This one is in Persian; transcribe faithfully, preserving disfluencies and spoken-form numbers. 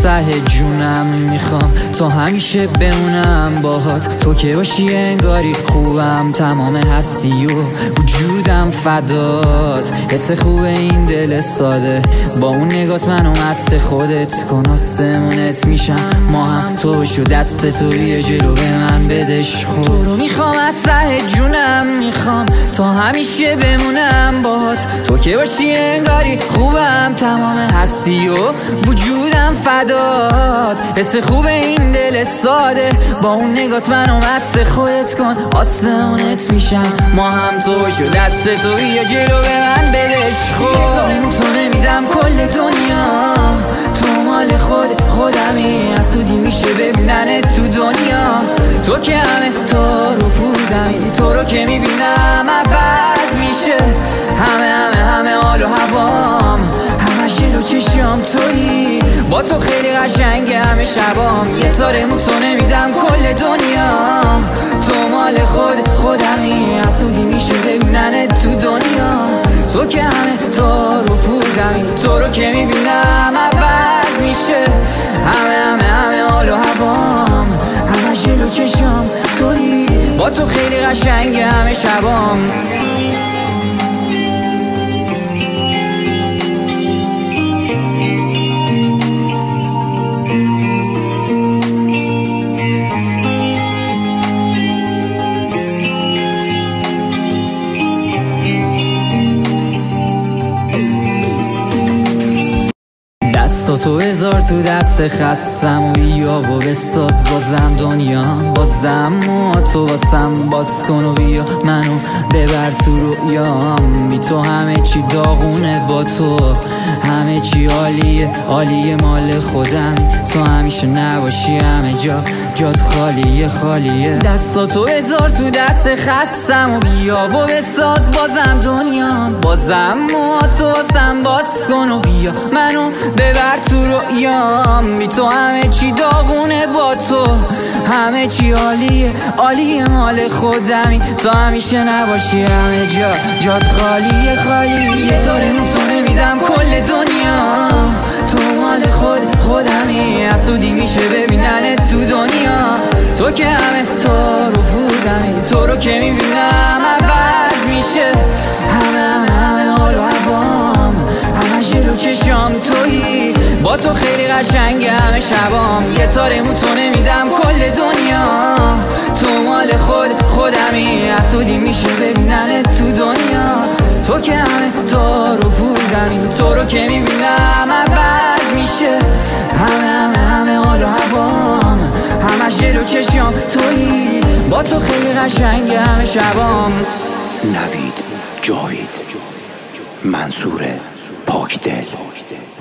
ته جونم میخوام تا همیشه بمونم باهات، تو که باشی انگاری خوبم، تمام هستی و وجودم فدات. حس خوب این دل ساده، با اون نگات منو مست خودت کن، آسمونت میشم ما هم، تو باشو دست تو بیا جلو به من بدش خود. تو رو میخوام از ته جونم میخوام تا همیشه بمونم باهات، تو که باشی انگاری خوبم، تمام هستی و وجودم فدات. حس خوب این دل ساده، با اون نگات منو مست خودت کن، آسمونت میشم ما هم، تو باشو دست تو بیا جلو به من بدش خود. تو نمیدم کل دنیا، تو مال خود خودمی، حسودی میشه ببینن تو دنیا، تو که همه تا رو پودمی، تو رو که میبینم عوض میشه همه همه همه حال و هوام، همه جلو چشم تویی، با تو خیلی قشنگه همه شبام، یه تاره مو تو نمیدم کل دنیا، تو مال خود خودمی، حسودی میشه ببینن تو دنیا، تو که همه تا رو پودمی، تو رو که میبینم عوض میشه همه همه همه حال و هوام، همه جلو چشم تویی، با تو خیلی قشنگه همه شبام. تو هزار تو دست خستم و بیا و بساز بازم دنیا، بازم و تو واسم باز کن و بیا منو ببر تو رویام، بی تو همه چی داغونه، با تو همه چی عالیه عالیه، مال خودم، تو همیشه نباشی همه جا جات خالیه خالیه. دستا تو هزار تو دست خستم و بیا و بساز بازم دنیا، بازم و تو واسم باز کن و بیا منو ببر تو رویام، بی تو همه چی داغونه، با تو همه چی عالیه عالیه، مال خودمی، تو همیشه نباشی همه جا جات خالیه خالیه. یه تاره نو تو نمیدم کل دنیا، تو مال خود خودمی، حسودی میشه ببینن تو دنیا، تو که همه تا رو پودمی، تو رو که میبینم عوض میشه همه همه همه حال و هوام، همه جلو چشم تویی، با تو خیلی قشنگه همه شبام، یه تاره مو تو نمیدم کل دنیا، تو مال خود خودمی، حسودی میشه ببینن تو دنیا، تو که همه تا رو پودمی، تو رو که میبینم عوض میشه همه همه همه حال و هوام، همه جلو چشم تویی، با تو خیلی قشنگه همه شبام. نوید جاوید، منصور پاکدل.